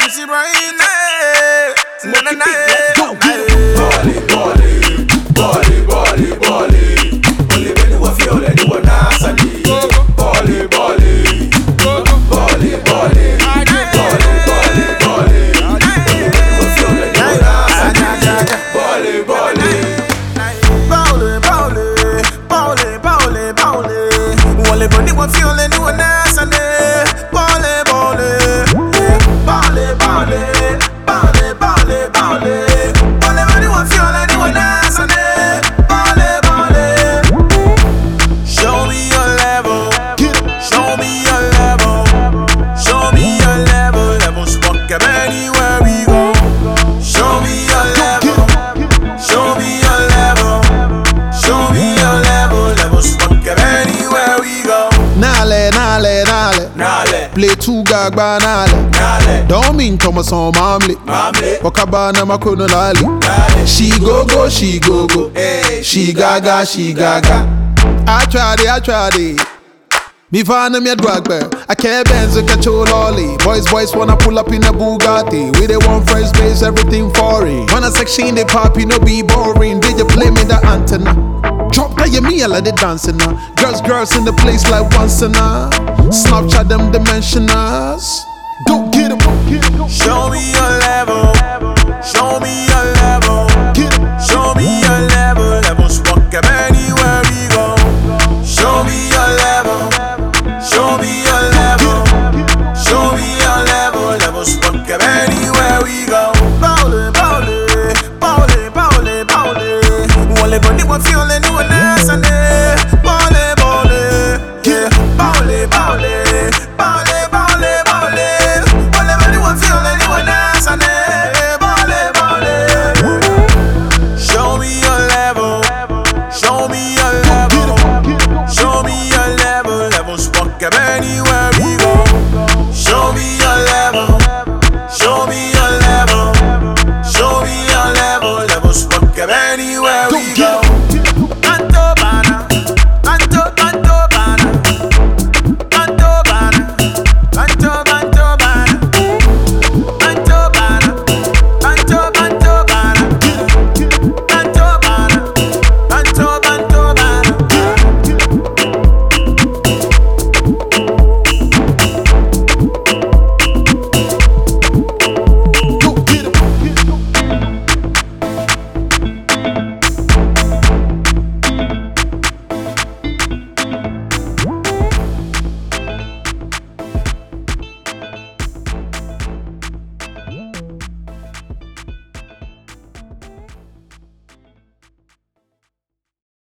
fancy brain. Go get it. Boli. Only when you feel that you are nasty. Boli. Play two gagba nale. Don't mean Thomas on mamle. Wakabana makono lali. She go. Hey, she gaga. I tried it. Me van me a drag bear. I can't Benz catch a lolly. Boys wanna pull up in a Bugatti. We they want fresh base, everything foreign. When I section they pop, you know be boring. Did you play me the antenna? Drop that you me I like the dancing now. Girls in the place like once in a. Snapchat them dimensionals. Go get 'em. Show me your level. Show me your